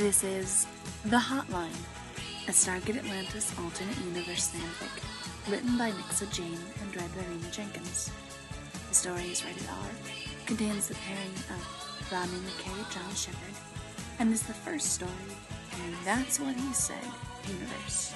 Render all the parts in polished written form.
This is The Hotline, a Stargate Atlantis alternate universe fanfic, written by Nixa Jane and read by Rena Jenkins. The story is rated R, contains the pairing of Rodney McKay and John Shepard, and is the first story in That's What He Said universe.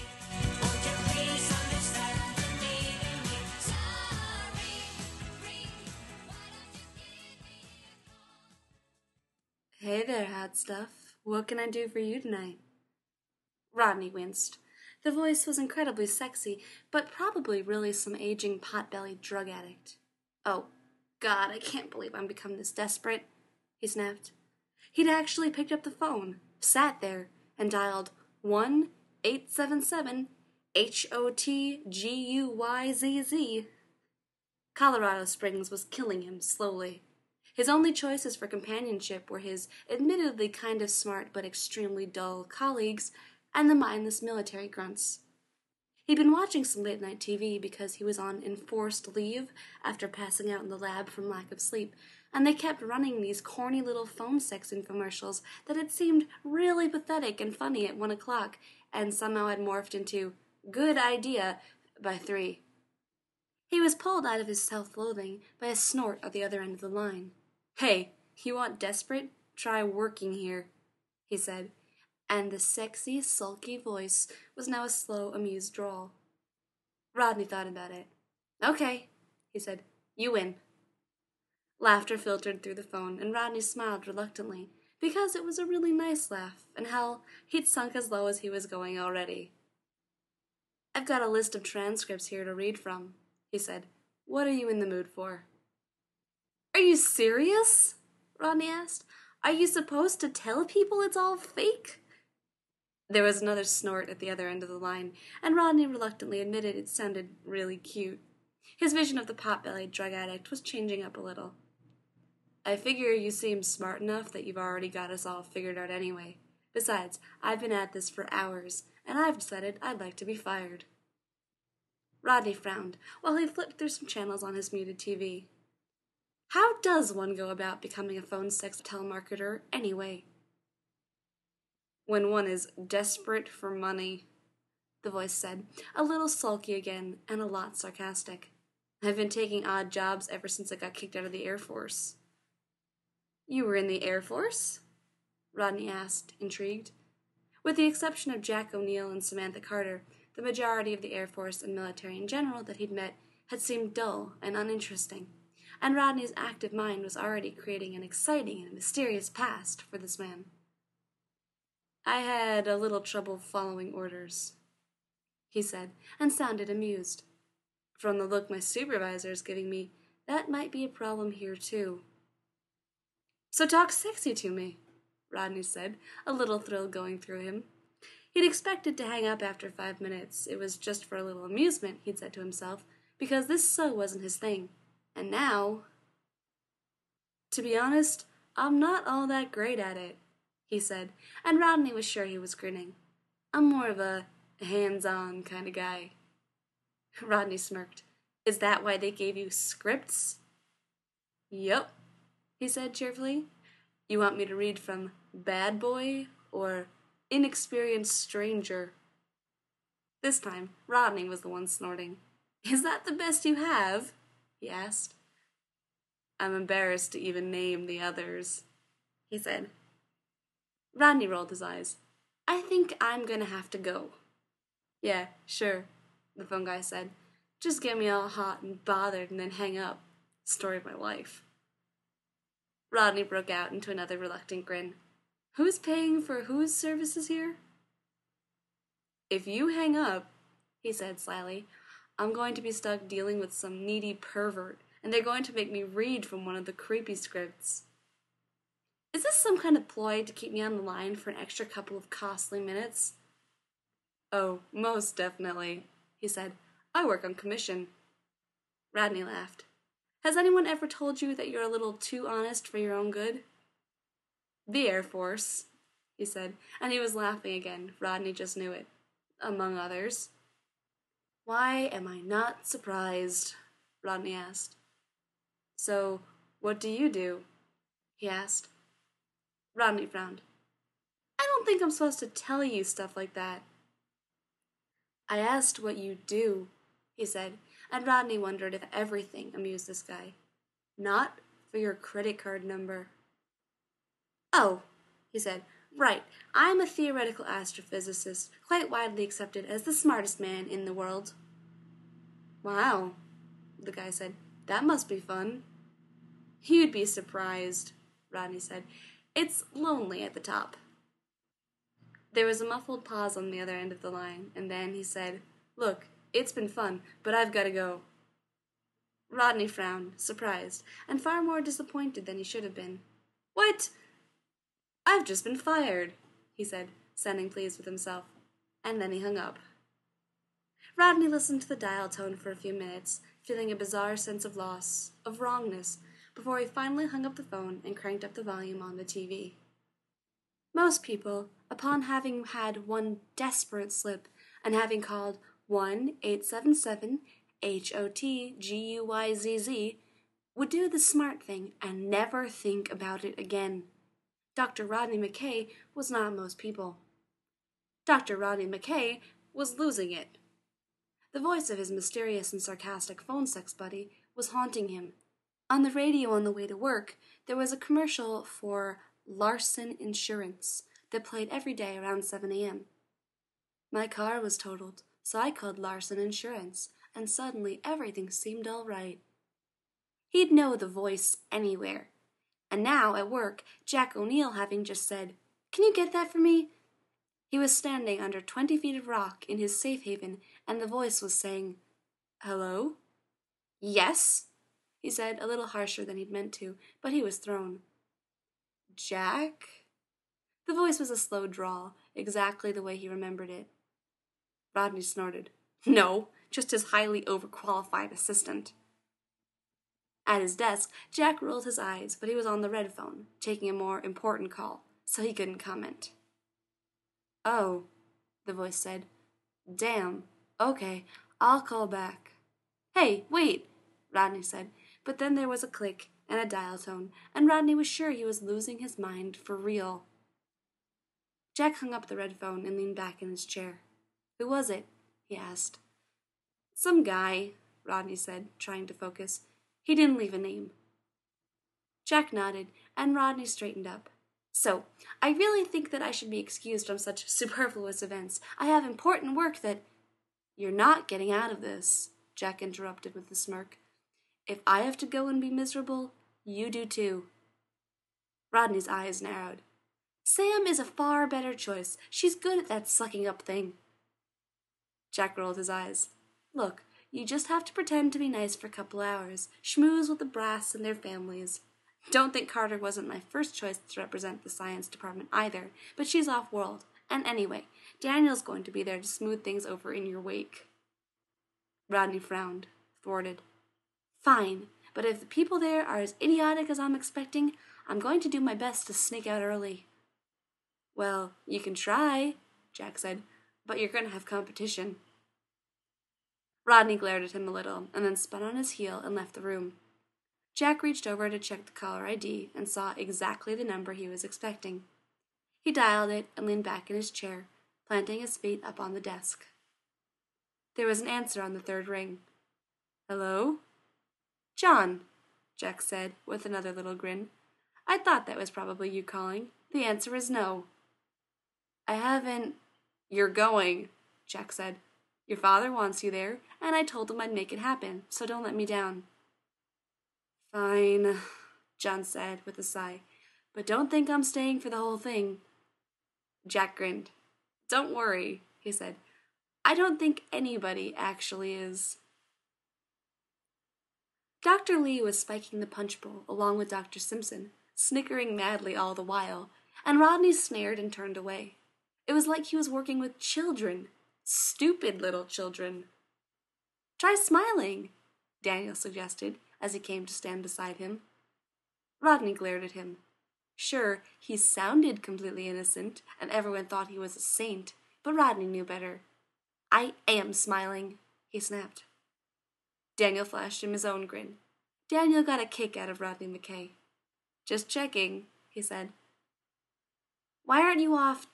Hey there, hot stuff. What can I do for you tonight? Rodney winced. The voice was incredibly sexy, but probably really some aging pot-bellied drug addict. Oh, God, I can't believe I'm become this desperate, he snapped. He'd actually picked up the phone, sat there, and dialed 1-877-HOTGUYZZ. Colorado Springs was killing him slowly. His only choices for companionship were his admittedly kind of smart but extremely dull colleagues and the mindless military grunts. He'd been watching some late-night TV because he was on enforced leave after passing out in the lab from lack of sleep, and they kept running these corny little phone sex infomercials that had seemed really pathetic and funny at 1 o'clock and somehow had morphed into good idea by 3. He was pulled out of his self-loathing by a snort at the other end of the line. "Hey, you want desperate? Try working here," he said, and the sexy, sulky voice was now a slow, amused drawl. Rodney thought about it. "Okay," he said. "You win." Laughter filtered through the phone, and Rodney smiled reluctantly, because it was a really nice laugh, and hell, he'd sunk as low as he was going already. "I've got a list of transcripts here to read from," he said. "What are you in the mood for?" "Are you serious?" Rodney asked. "Are you supposed to tell people it's all fake?" There was another snort at the other end of the line, and Rodney reluctantly admitted it sounded really cute. His vision of the pot-bellied drug addict was changing up a little. "I figure you seem smart enough that you've already got us all figured out anyway. Besides, I've been at this for hours, and I've decided I'd like to be fired." Rodney frowned while he flipped through some channels on his muted TV. How does one go about becoming a phone sex telemarketer anyway? "When one is desperate for money," the voice said, a little sulky again and a lot sarcastic. "I've been taking odd jobs ever since I got kicked out of the Air Force." "You were in the Air Force?" Rodney asked, intrigued. With the exception of Jack O'Neill and Samantha Carter, the majority of the Air Force and military in general that he'd met had seemed dull and uninteresting, and Rodney's active mind was already creating an exciting and mysterious past for this man. "I had a little trouble following orders," he said, and sounded amused. "From the look my supervisor's giving me, that might be a problem here, too." "So talk sexy to me," Rodney said, a little thrill going through him. He'd expected to hang up after 5 minutes. It was just for a little amusement, he'd said to himself, because this so wasn't his thing. And now... "To be honest, I'm not all that great at it," he said, and Rodney was sure he was grinning. "I'm more of a hands-on kind of guy." Rodney smirked. "Is that why they gave you scripts?" "Yup," he said cheerfully. "You want me to read from Bad Boy or Inexperienced Stranger?" This time, Rodney was the one snorting. "Is that the best you have?" he asked. "I'm embarrassed to even name the others," he said. Rodney rolled his eyes. "I think I'm gonna have to go." "Yeah, sure," the phone guy said. "Just get me all hot and bothered and then hang up. Story of my life." Rodney broke out into another reluctant grin. "Who's paying for whose services here?" "If you hang up," he said slyly, "I'm going to be stuck dealing with some needy pervert, and they're going to make me read from one of the creepy scripts." "Is this some kind of ploy to keep me on the line for an extra couple of costly minutes?" "Oh, most definitely," he said. "I work on commission." Rodney laughed. "Has anyone ever told you that you're a little too honest for your own good?" "The Air Force," he said, and he was laughing again. Rodney just knew it. "Among others." "Why am I not surprised?" Rodney asked. "So, what do you do?" he asked. Rodney frowned. "I don't think I'm supposed to tell you stuff like that. I asked what you do, he said, and Rodney wondered if everything amused this guy. Not for your credit card number. Oh, he said, right, I'm a theoretical astrophysicist, quite widely accepted as the smartest man in the world. Wow, the guy said, that must be fun. You'd be surprised, Rodney said. It's lonely at the top. There was a muffled pause on the other end of the line, and then he said, Look, it's been fun, but I've got to go. Rodney frowned, surprised, and far more disappointed than he should have been. What? I've just been fired, he said, sounding pleased with himself. And then he hung up. Rodney listened to the dial tone for a few minutes, feeling a bizarre sense of loss, of wrongness, before he finally hung up the phone and cranked up the volume on the TV. Most people, upon having had one desperate slip and having called 1-877-HOT-GUYZZ, would do the smart thing and never think about it again. Dr. Rodney McKay was not most people. Dr. Rodney McKay was losing it. The voice of his mysterious and sarcastic phone sex buddy was haunting him. On the radio on the way to work, there was a commercial for Larson Insurance that played every day around 7 a.m. My car was totaled, so I called Larson Insurance, and suddenly everything seemed all right. He'd know the voice anywhere. And now, at work, Jack O'Neill having just said, Can you get that for me? He was standing under 20 feet of rock in his safe haven, and the voice was saying, Hello? Yes, he said, a little harsher than he'd meant to, but he was thrown. Jack? The voice was a slow drawl, exactly the way he remembered it. Rodney snorted. No, just his highly overqualified assistant. At his desk, Jack rolled his eyes, but he was on the red phone, taking a more important call, so he couldn't comment. Oh, the voice said. Damn. Okay, I'll call back. Hey, wait, Rodney said, but then there was a click and a dial tone, and Rodney was sure he was losing his mind for real. Jack hung up the red phone and leaned back in his chair. Who was it? He asked. Some guy, Rodney said, trying to focus. He didn't leave a name. Jack nodded, and Rodney straightened up. So, I really think that I should be excused from such superfluous events. I have important work that... You're not getting out of this, Jack interrupted with a smirk. If I have to go and be miserable, you do too. Rodney's eyes narrowed. Sam is a far better choice. She's good at that sucking up thing. Jack rolled his eyes. Look, you just have to pretend to be nice for a couple hours, schmooze with the brass and their families. Don't think Carter wasn't my first choice to represent the science department either, but she's off-world. And anyway, Daniel's going to be there to smooth things over in your wake. Rodney frowned, thwarted. Fine, but if the people there are as idiotic as I'm expecting, I'm going to do my best to sneak out early. Well, you can try, Jack said, but you're going to have competition. Rodney glared at him a little, and then spun on his heel and left the room. Jack reached over to check the caller ID and saw exactly the number he was expecting. He dialed it and leaned back in his chair, planting his feet up on the desk. There was an answer on the third ring. Hello? John, Jack said, with another little grin. I thought that was probably you calling. The answer is no. I haven't... You're going, Jack said. Your father wants you there, and I told him I'd make it happen, so don't let me down. Fine, John said with a sigh, but don't think I'm staying for the whole thing. Jack grinned. Don't worry, he said. I don't think anybody actually is. Dr. Lee was spiking the punch bowl along with Dr. Simpson, snickering madly all the while, and Rodney snared and turned away. It was like he was working with children. Stupid little children. Try smiling, Daniel suggested as he came to stand beside him. Rodney glared at him. Sure, he sounded completely innocent, and everyone thought he was a saint, but Rodney knew better. I am smiling, he snapped. Daniel flashed him his own grin. Daniel got a kick out of Rodney McKay. Just checking, he said. Why aren't you off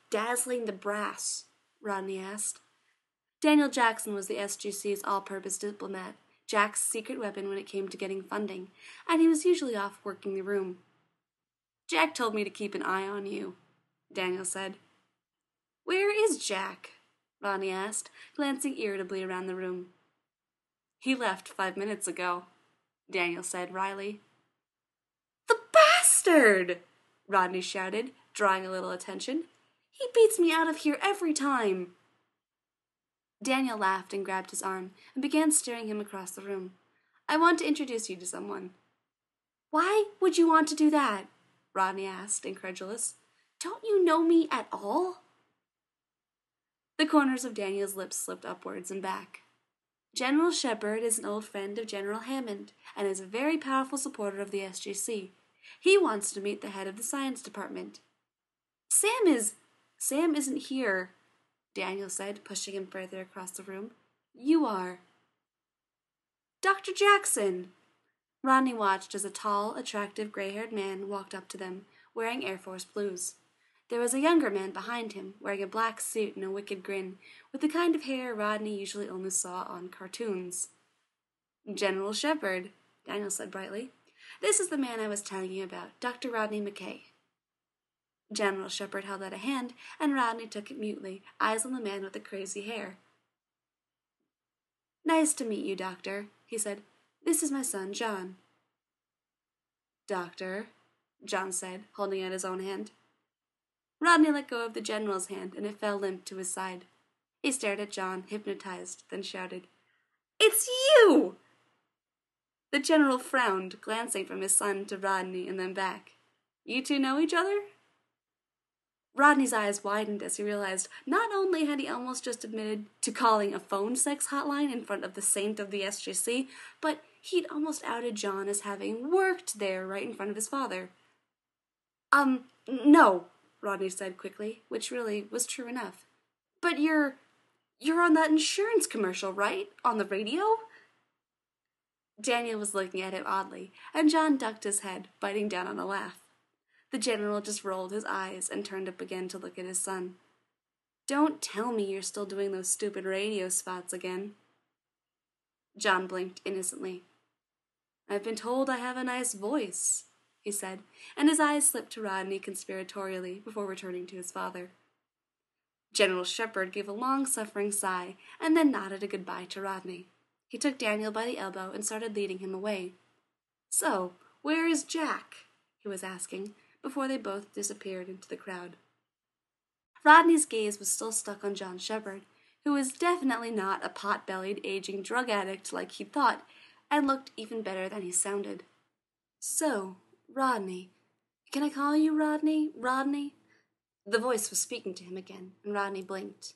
dazzling the brass?" Rodney asked. Daniel Jackson was the SGC's all-purpose diplomat, Jack's secret weapon when it came to getting funding, and he was usually off working the room. "Jack told me to keep an eye on you," Daniel said. "Where is Jack?" Rodney asked, glancing irritably around the room. "He left 5 minutes ago," Daniel said wryly. "The bastard!" Rodney shouted, drawing a little attention. "He beats me out of here every time." Daniel laughed and grabbed his arm and began steering him across the room. "I want to introduce you to someone." "Why would you want to do that?" Rodney asked, incredulous. "Don't you know me at all?" The corners of Daniel's lips slipped upwards and back. "General Shepard is an old friend of General Hammond and is a very powerful supporter of the SGC. He wants to meet the head of the science department." Sam isn't here," Daniel said, pushing him further across the room. "You are." "Dr. Jackson!" Rodney watched as a tall, attractive, gray-haired man walked up to them, wearing Air Force blues. There was a younger man behind him, wearing a black suit and a wicked grin, with the kind of hair Rodney usually only saw on cartoons. "General Shepard," Daniel said brightly. "This is the man I was telling you about, Dr. Rodney McKay." General Shepard held out a hand, and Rodney took it mutely, eyes on the man with the crazy hair. "Nice to meet you, Doctor," he said. "This is my son, John." "Doctor," John said, holding out his own hand. Rodney let go of the general's hand, and it fell limp to his side. He stared at John, hypnotized, then shouted, "It's you!" The general frowned, glancing from his son to Rodney and then back. "You two know each other?" Rodney's eyes widened as he realized not only had he almost just admitted to calling a phone sex hotline in front of the saint of the SGC, but he'd almost outed John as having worked there right in front of his father. No," Rodney said quickly, which really was true enough. "But you're on that insurance commercial, right? On the radio?" Daniel was looking at him oddly, and John ducked his head, biting down on a laugh. The general just rolled his eyes and turned up again to look at his son. "Don't tell me you're still doing those stupid radio spots again." John blinked innocently. "I've been told I have a nice voice," he said, and his eyes slipped to Rodney conspiratorially before returning to his father. General Shepard gave a long-suffering sigh and then nodded a goodbye to Rodney. He took Daniel by the elbow and started leading him away. "So, where is Jack?" he was asking, before they both disappeared into the crowd. Rodney's gaze was still stuck on John Shepard, who was definitely not a pot-bellied aging drug addict like he thought, and looked even better than he sounded. "So, Rodney. Can I call you Rodney? Rodney?" The voice was speaking to him again, and Rodney blinked.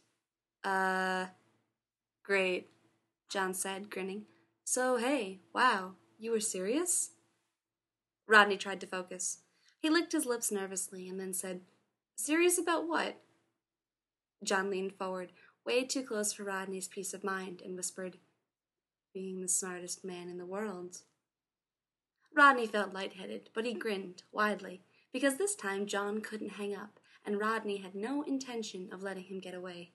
Great," John said, grinning. "So, hey, wow, you were serious?" Rodney tried to focus. He licked his lips nervously and then said, "Serious about what?" John leaned forward, way too close for Rodney's peace of mind, and whispered, "Being the smartest man in the world." Rodney felt lightheaded, but he grinned widely, because this time John couldn't hang up, and Rodney had no intention of letting him get away.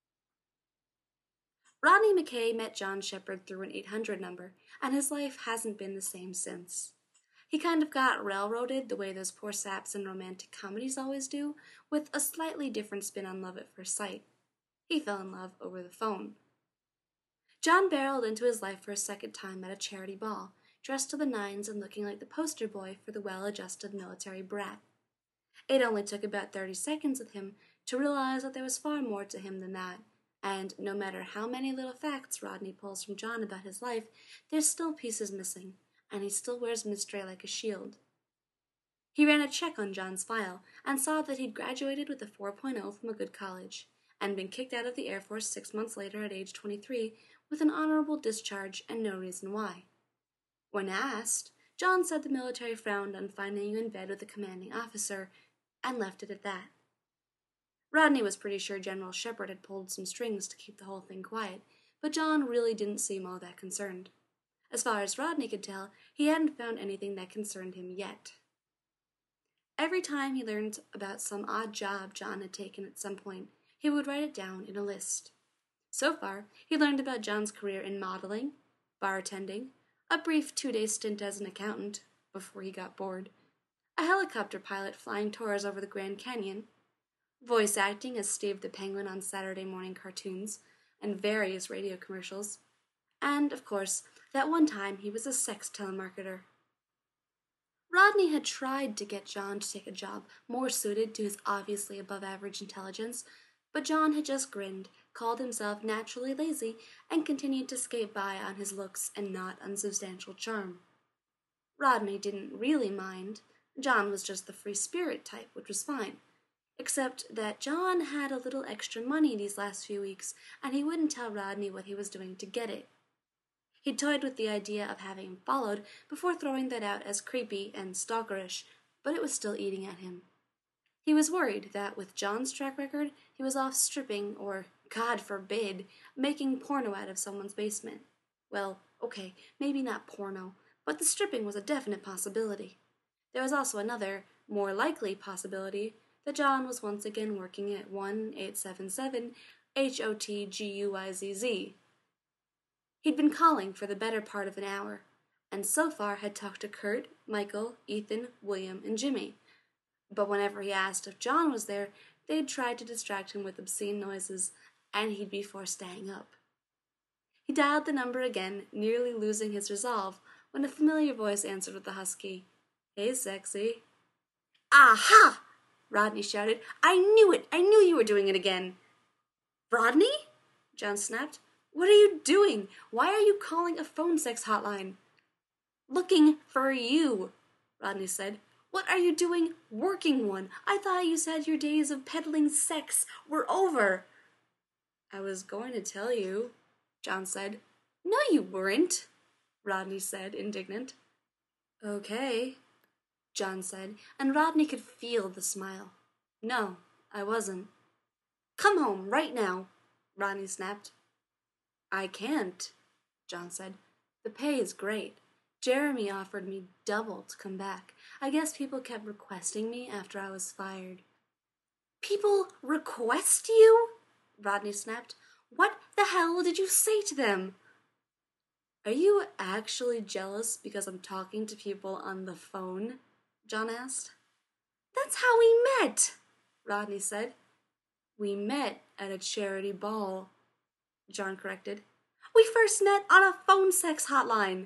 Rodney McKay met John Shepard through an 800 number, and his life hasn't been the same since. He kind of got railroaded the way those poor saps in romantic comedies always do, with a slightly different spin on love at first sight. He fell in love over the phone. John barreled into his life for a second time at a charity ball, dressed to the nines and looking like the poster boy for the well-adjusted military brat. It only took about 30 seconds with him to realize that there was far more to him than that, and no matter how many little facts Rodney pulls from John about his life, there's still pieces missing, and he still wears Mystery like a shield. He ran a check on John's file and saw that he'd graduated with a 4.0 from a good college, and been kicked out of the Air Force 6 months later at age 23 with an honorable discharge and no reason why. When asked, John said the military frowned on finding you in bed with a commanding officer, and left it at that. Rodney was pretty sure General Shepard had pulled some strings to keep the whole thing quiet, but John really didn't seem all that concerned. As far as Rodney could tell, he hadn't found anything that concerned him yet. Every time he learned about some odd job John had taken at some point, he would write it down in a list. So far, he learned about John's career in modeling, bartending, a brief 2-day stint as an accountant before he got bored, a helicopter pilot flying tours over the Grand Canyon, voice acting as Steve the Penguin on Saturday morning cartoons and various radio commercials, and, of course, that one time he was a sex telemarketer. Rodney had tried to get John to take a job more suited to his obviously above-average intelligence, but John had just grinned, called himself naturally lazy, and continued to skate by on his looks and not unsubstantial charm. Rodney didn't really mind. John was just the free spirit type, which was fine. Except that John had a little extra money these last few weeks, and he wouldn't tell Rodney what he was doing to get it. He toyed with the idea of having him followed before throwing that out as creepy and stalkerish, but it was still eating at him. He was worried that with John's track record, he was off stripping or, God forbid, making porno out of someone's basement. Well, okay, maybe not porno, but the stripping was a definite possibility. There was also another, more likely possibility that John was once again working at 1877 HOTGUIZZ. He'd been calling for the better part of an hour, and so far had talked to Kurt, Michael, Ethan, William, and Jimmy. But whenever he asked if John was there, they'd try to distract him with obscene noises, and he'd be forced to hang up. He dialed the number again, nearly losing his resolve, when a familiar voice answered with a husky, "Hey, sexy." "Aha!" Rodney shouted. "I knew it! I knew you were doing it again!" "Rodney?" John snapped. "What are you doing? Why are you calling a phone sex hotline?" "Looking for you," Rodney said. "What are you doing working one? I thought you said your days of peddling sex were over." "I was going to tell you," John said. "No, you weren't," Rodney said, indignant. "Okay," John said, and Rodney could feel the smile. "No, I wasn't." "Come home, right now," Rodney snapped. "I can't," John said. "The pay is great. Jeremy offered me double to come back. I guess people kept requesting me after I was fired." "People request you?" Rodney snapped. "What the hell did you say to them?" "Are you actually jealous because I'm talking to people on the phone?" John asked. "That's how we met," Rodney said. "We met at a charity ball," John corrected. "We first met on a phone sex hotline."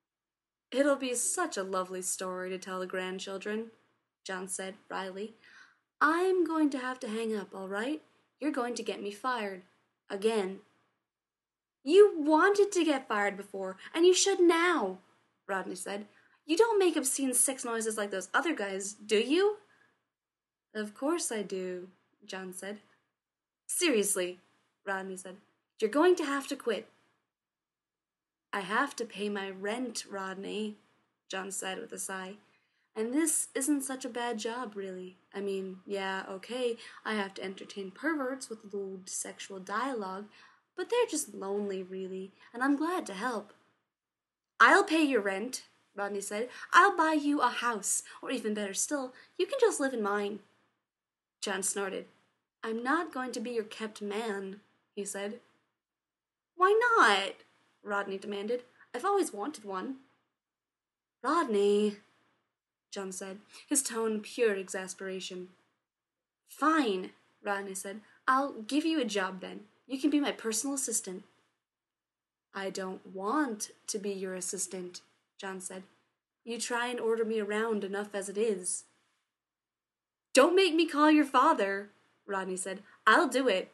"It'll be such a lovely story to tell the grandchildren," John said wryly. "I'm going to have to hang up, all right? You're going to get me fired. Again." "You wanted to get fired before, and you should now," Rodney said. "You don't make obscene sex noises like those other guys, do you?" "Of course I do," John said. "Seriously," Rodney said. "You're going to have to quit." "I have to pay my rent, Rodney," John said with a sigh. "And this isn't such a bad job, really. I mean, yeah, okay, I have to entertain perverts with lewd sexual dialogue, but they're just lonely, really, and I'm glad to help." "I'll pay your rent," Rodney said. "I'll buy you a house, or even better still, you can just live in mine." John snorted. "I'm not going to be your kept man," he said. "Why not?" Rodney demanded. "I've always wanted one." "Rodney," John said, his tone pure exasperation. "Fine," Rodney said. "I'll give you a job then. You can be my personal assistant." "I don't want to be your assistant," John said. "You try and order me around enough as it is." "Don't make me call your father," Rodney said. "I'll do it."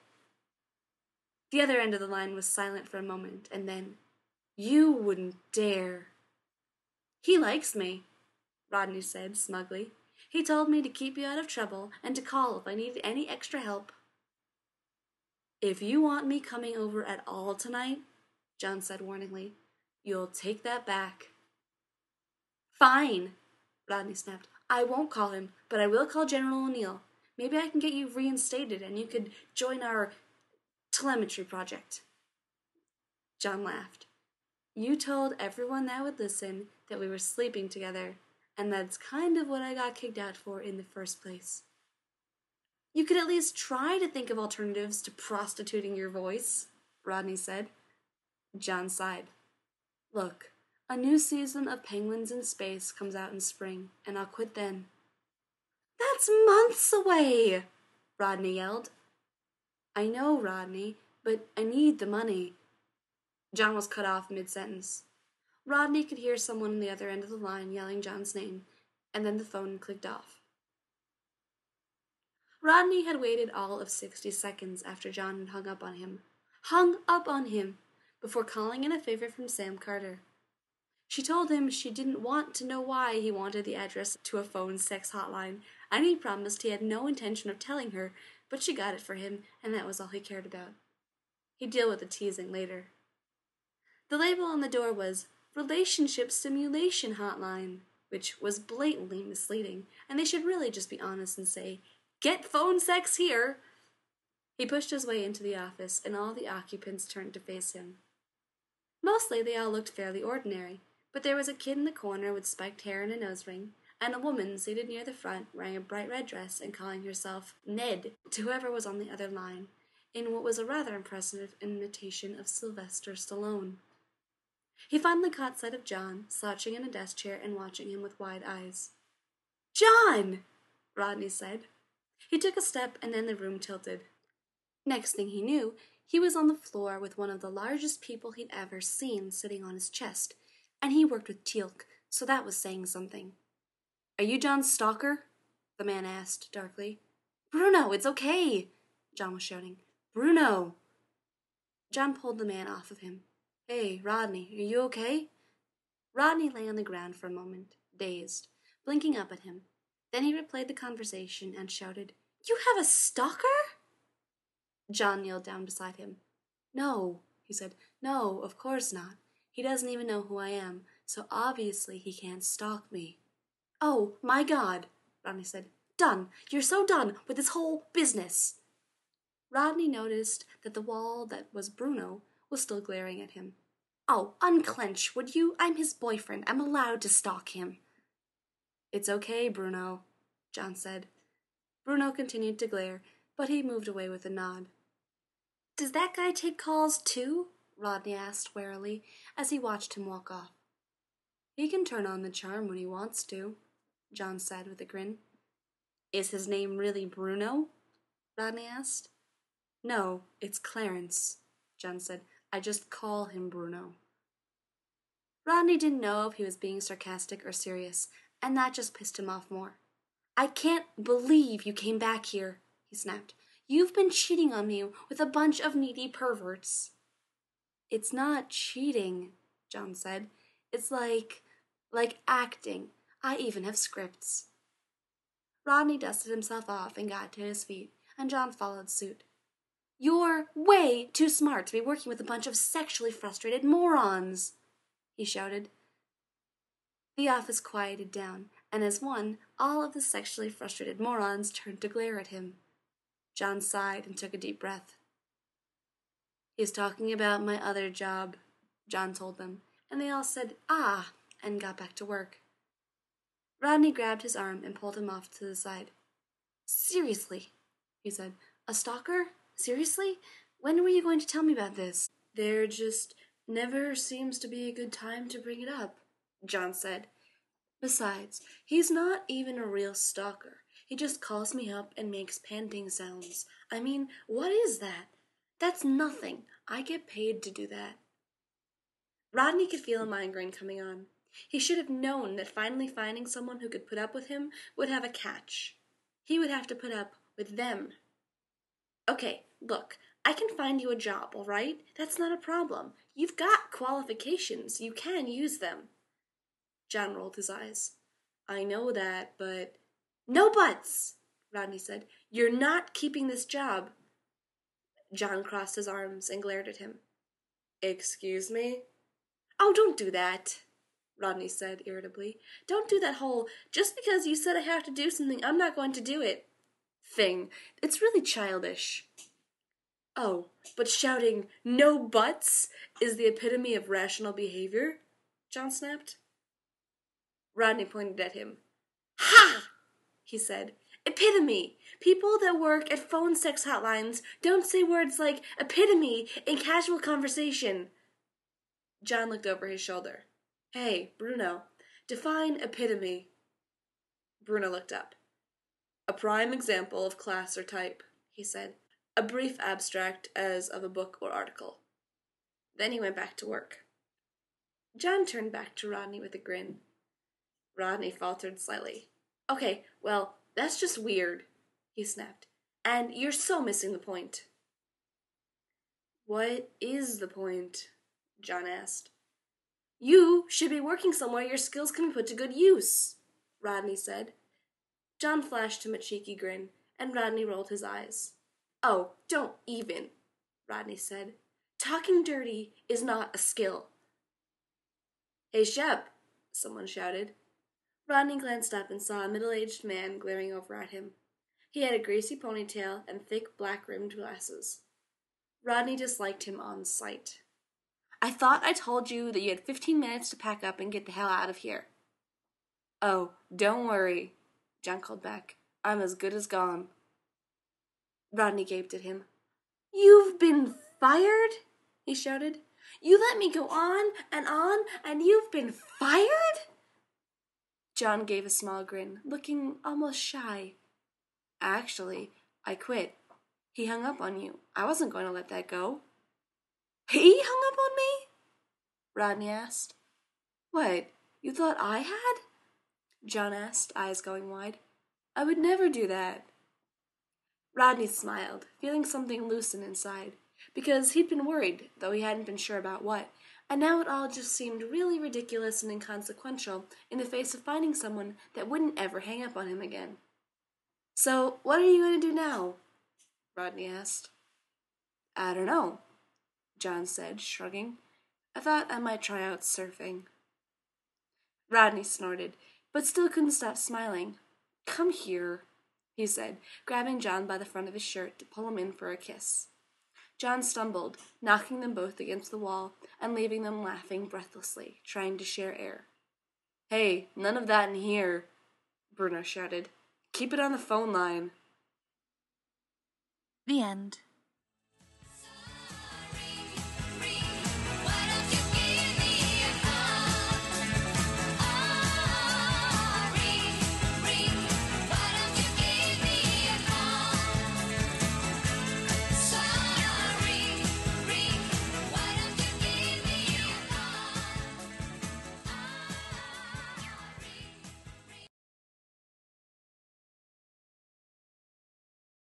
The other end of the line was silent for a moment, and then, "You wouldn't dare." "He likes me," Rodney said smugly. "He told me to keep you out of trouble and to call if I needed any extra help." "If you want me coming over at all tonight," John said warningly, "you'll take that back." "Fine," Rodney snapped. "I won't call him, but I will call General O'Neill. Maybe I can get you reinstated and you could join our telemetry project." John laughed. "You told everyone that would listen that we were sleeping together, and that's kind of what I got kicked out for in the first place. You could at least try to think of alternatives to prostituting your voice, Rodney said. John sighed. Look, a new season of Penguins in Space comes out in spring, and I'll quit then. That's months away, Rodney yelled. I know, Rodney, but I need the money. John was cut off mid-sentence. Rodney could hear someone on the other end of the line yelling John's name, and then the phone clicked off. Rodney had waited all of 60 seconds after John had hung up on him, before calling in a favor from Sam Carter. She told him she didn't want to know why he wanted the address to a phone sex hotline, and he promised he had no intention of telling her, but she got it for him, and that was all he cared about. He'd deal with the teasing later. The label on the door was Relationship Stimulation Hotline, which was blatantly misleading, and they should really just be honest and say, Get phone sex here! He pushed his way into the office, and all the occupants turned to face him. Mostly they all looked fairly ordinary, but there was a kid in the corner with spiked hair and a nose ring, and a woman seated near the front wearing a bright red dress and calling herself Ned to whoever was on the other line, in what was a rather impressive imitation of Sylvester Stallone. He finally caught sight of John, slouching in a desk chair and watching him with wide eyes. John! Rodney said. He took a step, and then the room tilted. Next thing he knew, he was on the floor with one of the largest people he'd ever seen sitting on his chest, and he worked with Teal'c, so that was saying something. Are you John's stalker? The man asked darkly. Bruno, it's okay, John was shouting. Bruno! John pulled the man off of him. Hey, Rodney, are you okay? Rodney lay on the ground for a moment, dazed, blinking up at him. Then he replayed the conversation and shouted, You have a stalker? John kneeled down beside him. No, he said. No, of course not. He doesn't even know who I am, so obviously he can't stalk me. Oh, my God, Rodney said. Done. You're so done with this whole business. Rodney noticed that the wall that was Bruno was still glaring at him. Oh, unclench, would you? I'm his boyfriend. I'm allowed to stalk him. It's okay, Bruno, John said. Bruno continued to glare, but he moved away with a nod. Does that guy take calls too? Rodney asked warily as he watched him walk off. He can turn on the charm when he wants to, John said with a grin. Is his name really Bruno? Rodney asked. No, it's Clarence, John said. I just call him Bruno. Rodney didn't know if he was being sarcastic or serious, and that just pissed him off more. I can't believe you came back here, he snapped. You've been cheating on me with a bunch of needy perverts. It's not cheating, John said. It's like acting. I even have scripts. Rodney dusted himself off and got to his feet, and John followed suit. You're way too smart to be working with a bunch of sexually frustrated morons, he shouted. The office quieted down, and as one, all of the sexually frustrated morons turned to glare at him. John sighed and took a deep breath. He's talking about my other job, John told them, and they all said, ah, and got back to work. Rodney grabbed his arm and pulled him off to the side. Seriously, he said, a stalker? Seriously? When were you going to tell me about this? There just never seems to be a good time to bring it up, John said. Besides, he's not even a real stalker. He just calls me up and makes panting sounds. I mean, what is that? That's nothing. I get paid to do that. Rodney could feel a migraine coming on. He should have known that finally finding someone who could put up with him would have a catch. He would have to put up with them. Okay, look, I can find you a job, all right? That's not a problem. You've got qualifications. You can use them. John rolled his eyes. I know that, but... No buts, Rodney said. You're not keeping this job. John crossed his arms and glared at him. Excuse me? Oh, don't do that, Rodney said irritably. Don't do that whole, just because you said I have to do something, I'm not going to do it thing. It's really childish. Oh, but shouting, no buts, is the epitome of rational behavior? John snapped. Rodney pointed at him. Ha! He said. Epitome! People that work at phone sex hotlines don't say words like epitome in casual conversation. John looked over his shoulder. Hey, Bruno, define epitome. Bruno looked up. A prime example of class or type, he said. A brief abstract as of a book or article. Then he went back to work. John turned back to Rodney with a grin. Rodney faltered slightly. Okay, well, that's just weird, he snapped. And you're so missing the point. What is the point? John asked. You should be working somewhere your skills can be put to good use, Rodney said. John flashed him a cheeky grin, and Rodney rolled his eyes. Oh, don't even, Rodney said. Talking dirty is not a skill. Hey, Shep, someone shouted. Rodney glanced up and saw a middle-aged man glaring over at him. He had a greasy ponytail and thick black-rimmed glasses. Rodney disliked him on sight. I thought I told you that you had 15 minutes to pack up and get the hell out of here. Oh, don't worry, John called back. I'm as good as gone. Rodney gaped at him. You've been fired? He shouted. You let me go on, and you've been fired? John gave a small grin, looking almost shy. Actually, I quit. He hung up on you. I wasn't going to let that go. He hung up on me? Rodney asked. What, you thought I had? John asked, eyes going wide. I would never do that. Rodney smiled, feeling something loosen inside, because he'd been worried, though he hadn't been sure about what, and now it all just seemed really ridiculous and inconsequential in the face of finding someone that wouldn't ever hang up on him again. So, what are you going to do now? Rodney asked. I don't know, John said, shrugging. I thought I might try out surfing. Rodney snorted, but still couldn't stop smiling. Come here, he said, grabbing John by the front of his shirt to pull him in for a kiss. John stumbled, knocking them both against the wall and leaving them laughing breathlessly, trying to share air. Hey, none of that in here, Bruno shouted. Keep it on the phone line. The end.